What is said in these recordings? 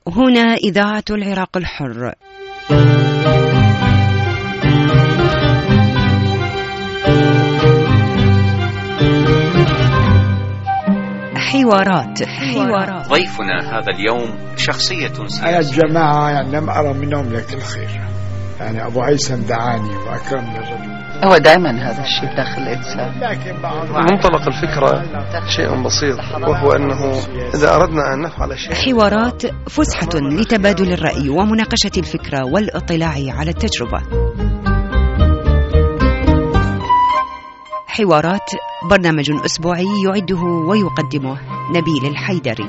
هنا إذاعة العراق الحر. حوارات. ضيفنا هذا اليوم شخصية سياسية. أنا الجماعة يعني لم أرى منهم لك الخير، يعني أبو هيثم دعاني وأكرمني الرجل. هو دائما هذا الشيء داخل الإنسان. منطلق الفكرة شيء بسيط، وهو أنه إذا أردنا أن نفعل شيء. حوارات فسحة لتبادل الرأي ومناقشة الفكرة والاطلاع على التجربة. حوارات برنامج أسبوعي يعده ويقدمه نبيل الحيدري.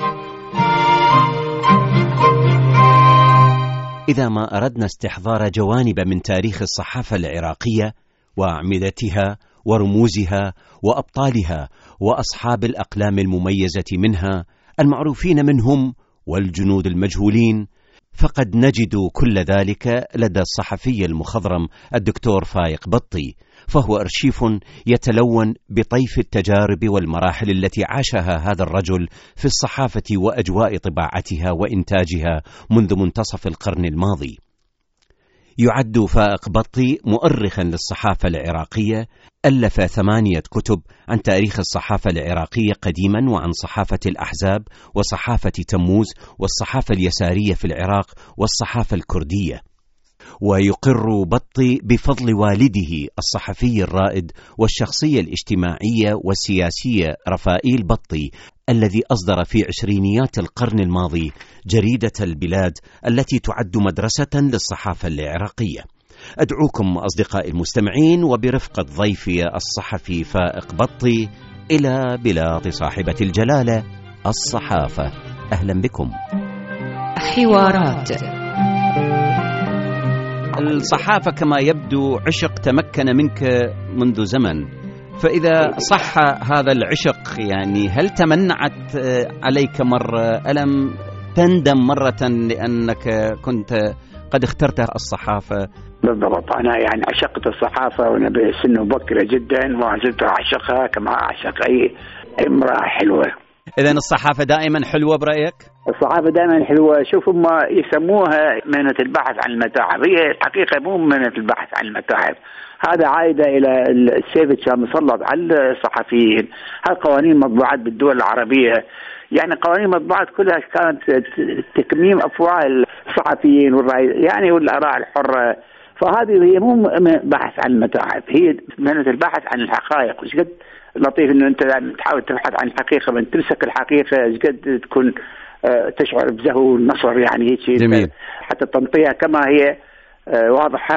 إذا ما أردنا استحضار جوانب من تاريخ الصحافة العراقية وأعمدتها ورموزها وأبطالها وأصحاب الأقلام المميزة منها المعروفين منهم والجنود المجهولين، فقد نجد كل ذلك لدى الصحفي المخضرم الدكتور فايق بطي، فهو أرشيف يتلون بطيف التجارب والمراحل التي عاشها هذا الرجل في الصحافة وأجواء طباعتها وإنتاجها منذ منتصف القرن الماضي. يعد فائق بطي مؤرخا للصحافة العراقية، ألف 8 كتب عن تاريخ الصحافة العراقية قديما وعن صحافة الأحزاب وصحافة تموز والصحافة اليسارية في العراق والصحافة الكردية. ويقر بطي بفضل والده الصحفي الرائد والشخصية الاجتماعية والسياسية رفائيل بطي، الذي أصدر في عشرينيات القرن الماضي جريدة البلاد التي تعد مدرسة للصحافة العراقية. أدعوكم أصدقائي المستمعين وبرفقة ضيفي الصحفي فائق بطي إلى بلاد صاحبة الجلالة الصحافة. أهلا بكم. حوارات. الصحافة كما يبدو عشق تمكن منك منذ زمن، فإذا صح هذا العشق يعني هل تمنعت عليك مرة؟ ألم تندم مرة لأنك كنت قد اخترت الصحافة؟ بالضبط، أنا يعني عشقت الصحافة وأنا بسن مبكرة جدا، وما زلت أعشقها كما أعشق أي امرأة حلوة. إذن الصحافة دائما حلوة برأيك؟ الصحافة دائما حلوة. شوفوا ما يسموها مهنة البحث عن المتاحف، هي الحقيقة مو مهنة البحث عن المتاحف، هذا عائدة إلى السيف كان مسلط على الصحفيين. هالقوانين مطبوعات بالدول العربية، يعني قوانين مطبوعات كلها كانت تكميم أفواه الصحفيين والرأي يعني والآراء الحرة، فهذه هي مو بحث عن المتاحف، هي مهنة البحث عن الحقائق. وش قد لطيف إنه أنت تحاول تبحث عن الحقيقة، من تمسك الحقيقة وش قد تكون تشعر بزهو والنصر، يعني هيك جميل. حتى تنطيها كما هي واضحة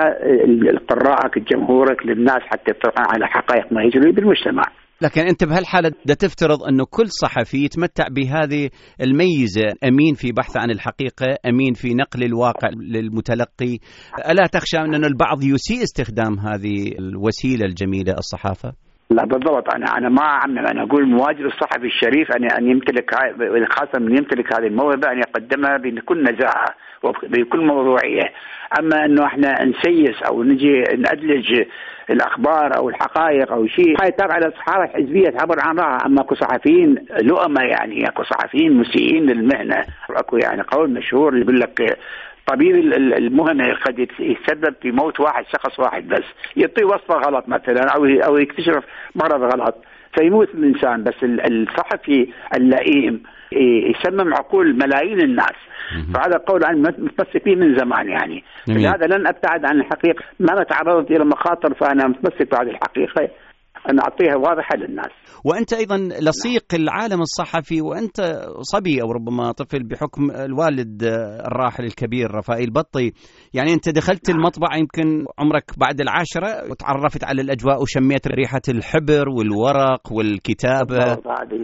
لقراءك لجمهورك للناس، حتى يطلعون على حقائق ما يجري بالمجتمع. لكن أنت بهالحالة دا تفترض أنه كل صحفي يتمتع بهذه الميزة، أمين في بحث عن الحقيقة، أمين في نقل الواقع للمتلقي. ألا تخشى أن البعض يسيء استخدام هذه الوسيلة الجميلة الصحافة؟ لا بالضبط، أنا ما أعمم، أنا أقول مواجب الصحفي الشريف أن يمتلك، خاصة من يمتلك هذه الموهبة، أن يقدمها بكل نزاهة وبكل موضوعية. أما أنه إحنا نسيس أو نجي نأدلج الأخبار أو الحقائق أو شيء، هاي تابع على الصحافة الحزبية تعبر عن رأيها. أما أكو صحفيين لؤمة، يعني أكو صحفيين مسيئين للمهنة. أكو يعني قول مشهور يقول لك طبيب المهنة قد يتسبب في موت شخص واحد بس، يعطي وصفة غلط مثلا أو يكتشف مرض غلط فيموت الإنسان، بس الصحفي اللئيم يسمم عقول ملايين الناس. فهذا قول أنا متمسك فيه من زمان، يعني لهذا لن أبتعد عن الحقيقة. ما تعرضت إلى مخاطر فأنا متمسك بهذه الحقيقة، أن أعطيها واضحة للناس. وأنت أيضا لصيق العالم الصحفي، وأنت صبي أو ربما طفل بحكم الوالد الراحل الكبير رفائيل بطي، يعني أنت دخلت المطبعة يمكن عمرك بعد 10 وتعرفت على الأجواء وشميت ريحة الحبر والورق والكتابة.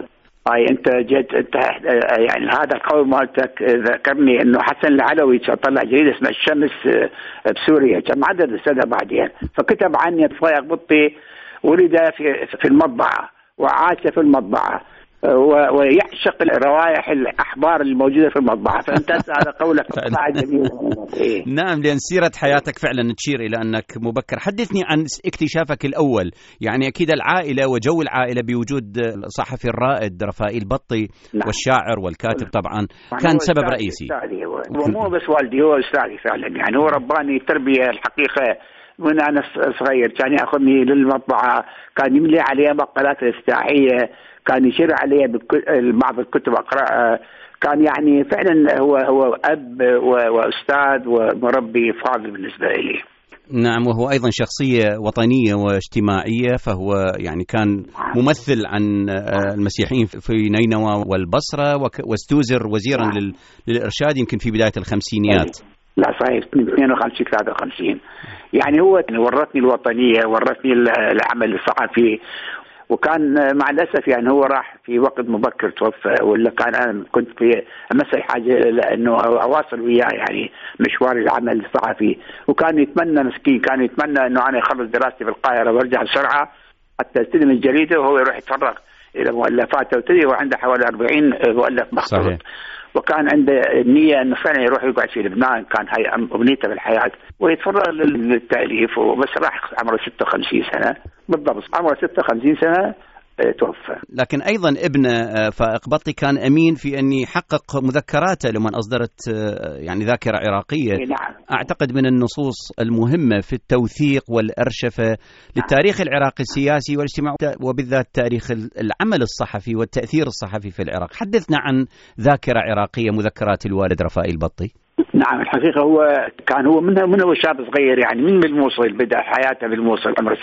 هاي انت جيت انت يعني هذا القول مالتك ذكرني انه حسن العلوي طلع جريده اسمها الشمس بسوريا، كان معدل السنه بعدين، فكتب عني فايق بطي ولد في المطبعه وعاش في المطبعه، ويعشق روائح الأحبار الموجودة في المطبعة. فأنت هذا قولك جميل. نعم، لأن سيرة حياتك فعلا تشير إلى أنك مبكر. حدثني عن اكتشافك الأول، يعني أكيد العائلة وجو العائلة بوجود الصحفي الرائد رفائيل بطي. نعم. والشاعر والكاتب طبعا كان سبب رئيسي. ومو بس والدي، هو أستاذي فعلا، يعني هو رباني تربية الحقيقة من أنا صغير. كان يأخذني للمطبعة، كان يملي عليها مقالات الافتتاحية، كان يشير عليها بعض الكتب أقرأها. كان يعني فعلا هو أب وأستاذ ومربي فاضل بالنسبة لي. نعم، وهو أيضا شخصية وطنية واجتماعية، فهو يعني كان ممثل عن المسيحيين في نينوى والبصرة، واستوزر وزيرا للإرشاد يمكن في بداية الخمسينيات. لا صحيح، 52 53. يعني هو ورثني الوطنية، ورثني العمل الصحفي. وكان مع الأسف يعني هو راح في وقت مبكر توفى، ولا كان أنا كنت في أمس حاجة لأنه أواصل وياه يعني مشوار العمل الصحفي. وكان يتمنى مسكين، كان يتمنى أنه أنا أخلص دراستي في القاهرة وارجع بسرعة حتى استلم الجريدة، وهو يروح يتفرغ إلى مؤلفاته وتدري، وعنده حوالي 40 مؤلف مخطوط. وكان عنده النية أنه فعلا يروح يقعد في لبنان، كان هاي أمنيته بالحياة، ويتفرغ للتأليف. وبس راح عمره 56 سنة بالضبط، عمره 56 سنة توفى. لكن أيضا ابن فائق بطي كان أمين في أن يحقق مذكراته لمن أصدرت يعني ذاكرة عراقية. نعم. أعتقد من النصوص المهمة في التوثيق والأرشفة للتاريخ العراقي السياسي والاجتماعي، وبالذات تاريخ العمل الصحفي والتأثير الصحفي في العراق. حدثنا عن ذاكرة عراقية، مذكرات الوالد رفائيل بطي. نعم، الحقيقة هو كان من هو شاب صغير، يعني من الموصل بدأ حياته بالموصل، عمره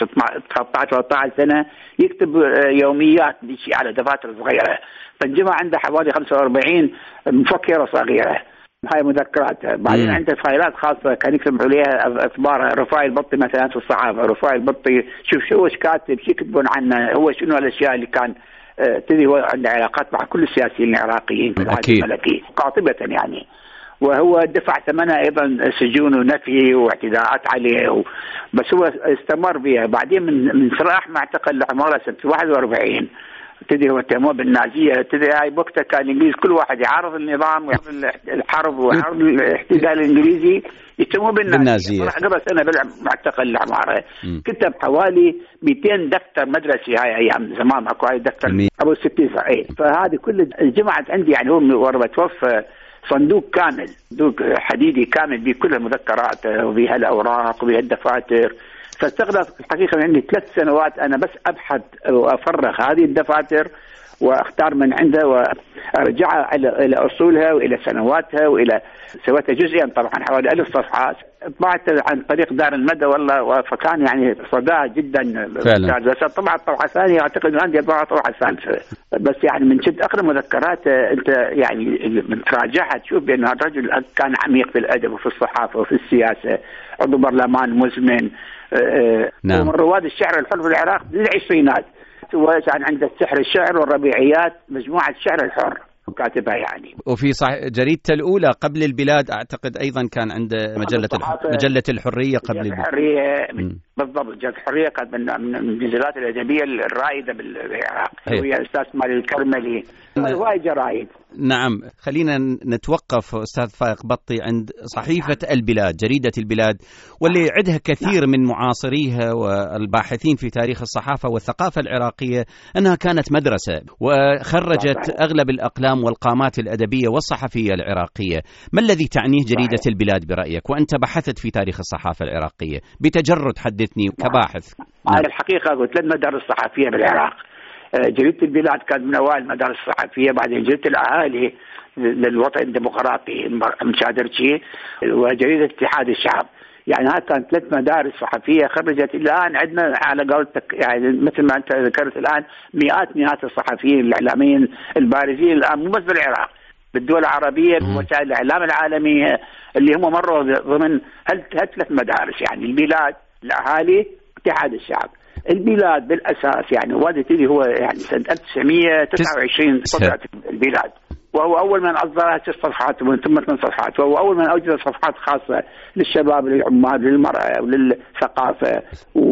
13 سنة يكتب يوميات على دفاتر صغيرة. فالجمع عنده حوالي 45 مفكرة صغيرة، هاي مذكرات. بعدين عنده فايلات خاصة كان يكتب عليها أخبار رفائيل بطي مثلا في الصحافة. رفائيل بطي شوف وش كاتب، شو يكتبون عنه، هو شنو الأشياء اللي كان تدري. هو عنده علاقات مع كل السياسيين العراقيين في العهد الملكي قاطبة يعني. وهو دفع ثمنها أيضا سجون ونفي واعتداءات عليه بس هو استمر بها. بعدين من صراح ما اعتقل عمره سنة 41 ابتدي هو تهمه بالنازية. ابتدي هاي وقتها كان الإنجليز كل واحد يعارض النظام ويعارض الحرب ويعارض الاحتلال الإنجليزي يتهموه بالنازية. راح قبل سنة معتقل العمارة. كتب حوالي 200 دفتر مدرسي، هاي أيام زمان أكو هاي دفتر أبو 60 صحيح. فهذه كل الجمعة عندي يعني هو وربة توفى صندوق كامل، صندوق حديدي كامل بكل المذكرات وبها الأوراق وبها الدفاتر. فاستغرق الحقيقة عندي 3 سنوات أنا بس أبحث وأفرغ هذه الدفاتر وأختار من عندها وأرجعها إلى أصولها وإلى سنواتها وإلى سويتها جزئيا طبعا حوالي 1000 صفحة. طبعت عن طريق دار المدى والله، فكان يعني صداها جدا فعلا. بس طبعا طبعة ثانية أعتقد أن عندي طبعة ثالثة. بس يعني من شد أقرأ مذكرات أنت يعني من تراجعها تشوف بأن الرجل كان عميق في الأدب وفي الصحافة وفي السياسة، عضو برلمان مزمن. نعم. ومن رواد الشعر الحر في العراق بالعشرينات. وكان عنده السحر الشعر والربيعيات، مجموعة الشعر الحر كاتبها يعني. وفي جريدته الأولى قبل البلاد أعتقد أيضا كان عنده مجلة الحرية قبل الحرية بالضبط. مجلة الحرية كانت من المجلات الأدبية الرائدة بالعراق. هي أستاذ مالي الكرملي هواي جرايد. نعم، خلينا نتوقف أستاذ فائق بطي عند صحيفة البلاد، جريدة البلاد، واللي يعدها كثير من معاصريها والباحثين في تاريخ الصحافة والثقافة العراقية أنها كانت مدرسة وخرجت أغلب الأقلام والقامات الأدبية والصحفية العراقية. ما الذي تعنيه جريدة البلاد برأيك وأنت بحثت في تاريخ الصحافة العراقية بتجرد؟ حدثني كباحث. الحقيقة قلت لك مدارس صحفية بالعراق. جريدة البلاد كانت من أوائل المدارس الصحفية، بعدين جريدة الأهالي للوطن الديمقراطي مشادرتي، وجريدة اتحاد الشعب. يعني هاي كانت 3 مدارس صحفية خرجت. الآن عندنا على قولتك يعني مثل ما أنت ذكرت الآن مئات الصحفيين الإعلاميين البارزين الآن مو بس بالعراق، بالدول العربية، بوسائل الإعلام العالمية اللي هم مروا ضمن 3 مدارس يعني البلاد، الأهالي، اتحاد الشعب. البلاد بالأساس يعني وادي تيلي هو يعني سنة 1929 صدرت البلاد. وهو أول من أصدرها 6 صفحات ومن ثم 8 صفحات، وهو أول من أوجد صفحات خاصة للشباب للعمال للمرأة وللثقافة،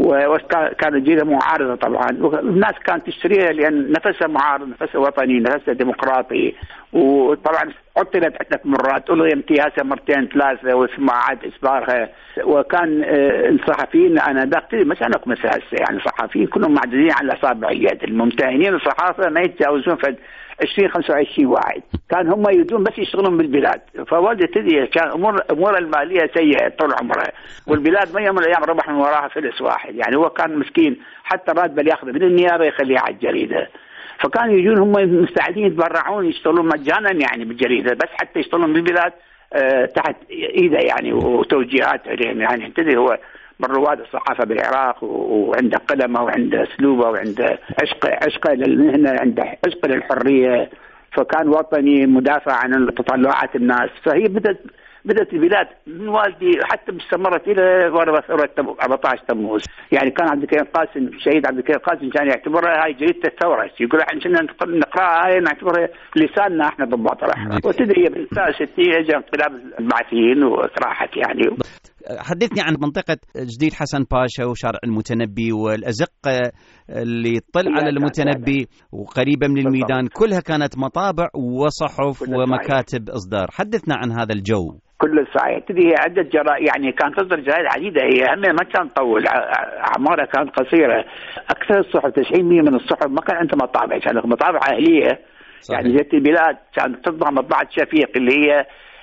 وكانت جريدة معارضة طبعا، والناس كانت تشتريها لأن نفسها معارض، نفسها وطني، نفسها ديمقراطي. وطبعا عطلت عدة مرات، ألغي امتيازها مرتين 3 وثم عاد إصدارها. وكان الصحفيين أنا داخل مثلا يعني صحفيين كلهم معدودين على أصابع اليد، الممتهنين الصحافة ما يتجاوزون في 20-25 واحد، كان هم يريدون بس يشتغلون بالبلاد. فوالدي تدري كان أمور المالية سيئة طول عمره، والبلاد ما يوم من الأيام ربح من وراها فلس واحد، يعني هو كان مسكين حتى راتبه اللي ياخذه من النيابة يخليه على الجريدة. فكانوا يجون هم مستعدين يتبرعون يشتغلون مجانا يعني بالجريدة بس حتى يشتغلون بالبلاد تحت إيده يعني وتوجيهات يعني تدري هو من رواد الصحافة بالعراق، وعنده قلمه وعنده أسلوبه وعنده عشقه للمهنة، عنده عشق للحرية، فكان وطني مدافع عن تطلعات الناس. فهي بدأت البلاد من والدي حتى استمرت إلى ثورة 14 تموز. يعني كان عبد الكريم قاسم الشهيد عبد الكريم قاسم كان يعتبرها هاي جريدة الثورة، يقول احنا كنا نقراها هاي نعتبرها لساننا احنا ضباط الأحرار. وتدري بالتالي اجى انقلاب البعثيين وراحت يعني. حدثني عن منطقة جديد حسن باشا وشارع المتنبي والأزقة اللي طلع على المتنبي وقريبة من الميدان، كلها كانت مطابع وصحف ومكاتب إصدار. حدثنا عن هذا الجو. كل صحيح. تدري عدة جرائد يعني كانت تصدر جرائد عديدة، هي ما كان طول، أعمارها كانت قصيرة. أكثر الصحف 90% من الصحف ما كان عندها مطابع، كانت مطابع أهلية. صحيح. يعني جت البلاد كانت تطبع مطبعة شفيق اللي هي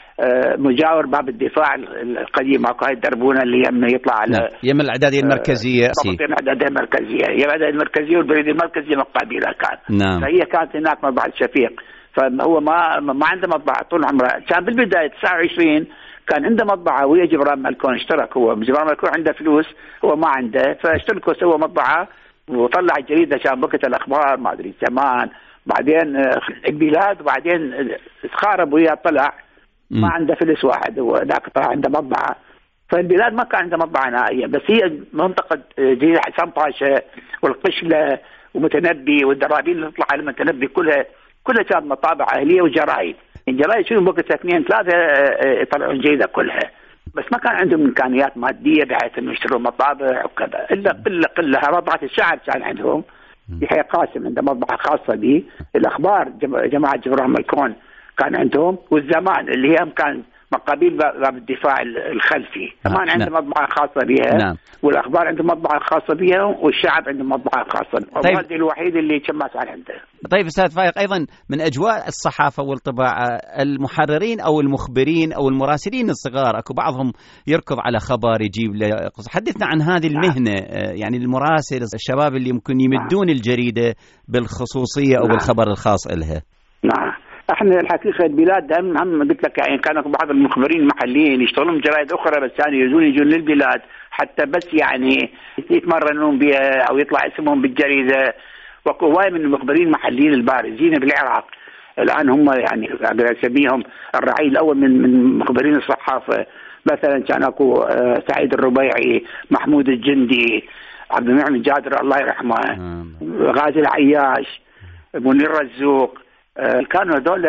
مجاور باب الدفاع القديم، اكو هاي الدربونه اللي يطلع على يم الاعداديه المركزيه. الاعداديه المركزيه، هي الاعداديه المركزيه والبريد المركزي مقابلها كان. نعم. فهي كانت هناك مطبعه شفيق، فهو ما عنده مطبعه طول عمره. كان بالبدايه 29 كان عنده مطبعه ويا جبران ملكون اشترك، هو جبران ملكون عنده فلوس هو ما عنده، فاشتركوا سووا مطبعه وطلع الجريده كان بوقت الاخبار ما ادري زمان، بعدين البلاد، وبعدين تخارب وياه طلع ما عنده فلس واحد، وذاك طلع عنده مطبعة. فالبلاد ما كان عنده مطبعة نهائية، بس هي منطقة جديد حسن باشا والقشلة ومتنبي والدرابين اللي تطلع على المتنبي كلها كانت مطابع أهلية وجرائد. الجرائد شنو بوقت 2-3 يطلعون جيدة كلها، بس ما كان عندهم إمكانيات مادية بحيث إنه يشتروا مطابع وكذا، إلا قلة مطبعة الشعب كان عندهم. يحيى قاسم عنده مطبعة خاصة به، الأخبار جماعة جبران ملكون كان عندهم، والزمان اللي هي كان مقابل باب الدفاع الخلفي كمان عنده مطبعة خاصة بها. نعم. والأخبار عنده مطبعة خاصة بها، والشعب عنده مطبعة خاصة. طيب. هذا الوحيد اللي ما كان عنده. طيب أستاذ فايق، أيضا من أجواء الصحافة والطباعة المحررين أو المخبرين أو المراسلين الصغار، أكو بعضهم يركض على خبر يجيب له. حدثنا عن هذه المهنة. نعم. يعني المراسل الشباب اللي ممكن يمدون الجريدة بالخصوصية أو بالخبر الخاص لها. نعم. احنا الحقيقه البلاد هم قلت لك يعني كانوا بعض المخبرين المحليين يشتغلون بجرائد اخرى، بس كانوا يجون للبلاد حتى بس يعني يتمرنون بها او يطلع اسمهم بالجريده. وهواي من المخبرين المحليين البارزين بالعراق الان هم يعني اسميهم الرعيل الاول من مخبرين الصحافه. مثلا كان اكو سعيد الربيعي، محمود الجندي، عبد المنعم الجادر الله يرحمه، غازي العياش، منير رزوق، كانوا هذول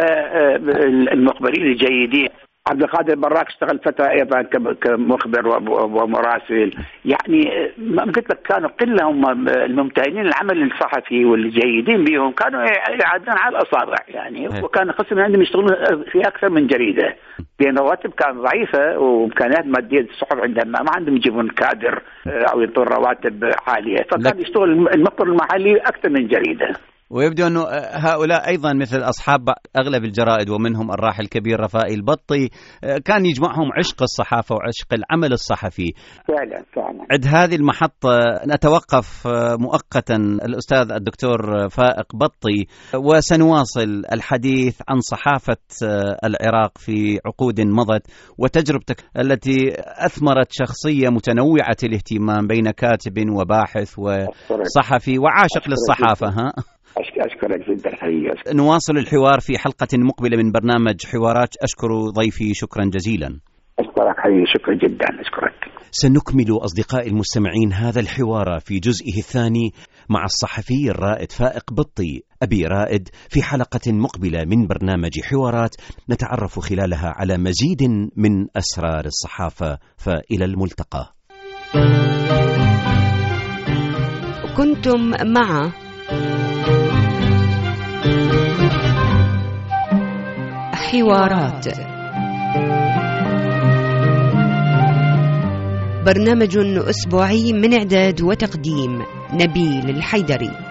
المخبرين الجيدين. عبد القادر براك اشتغل فترة أيضا كمخبر ومراسل. يعني ما قلت لك كانوا قلة هم الممتهنين العمل الصحفي والجيدين بهم، كانوا يعدون على الأصابع يعني. وكان قسم عندهم يشتغلون في أكثر من جريدة، لأن الرواتب كانت ضعيفة وإمكانيات مادية الصحف عندهم ما عندهم يجيبون كادر أو يعطون رواتب عالية، فكان يشتغل المخبر المحلي أكثر من جريدة. ويبدو أنه هؤلاء أيضا مثل أصحاب أغلب الجرائد ومنهم الراحل الكبير رفائي البطي كان يجمعهم عشق الصحافة وعشق العمل الصحفي. فعلا. عند هذه المحطة نتوقف مؤقتا الأستاذ الدكتور فائق بطي، وسنواصل الحديث عن صحافة العراق في عقود مضت وتجربتك التي أثمرت شخصية متنوعة الاهتمام بين كاتب وباحث وصحفي وعاشق للصحافة. أشكرك جدا حقيقة. نواصل الحوار في حلقة مقبلة من برنامج حوارات. أشكر ضيفي شكرا جزيلا. أشكرك حقيقة، شكرا جدا. أشكرك. سنكمل أصدقائي المستمعين هذا الحوار في جزئه الثاني مع الصحفي الرائد فائق بطي أبي رائد في حلقة مقبلة من برنامج حوارات نتعرف خلالها على مزيد من أسرار الصحافة. فإلى الملتقى. كنتم مع حوارات، برنامج أسبوعي من إعداد وتقديم نبيل الحيدري.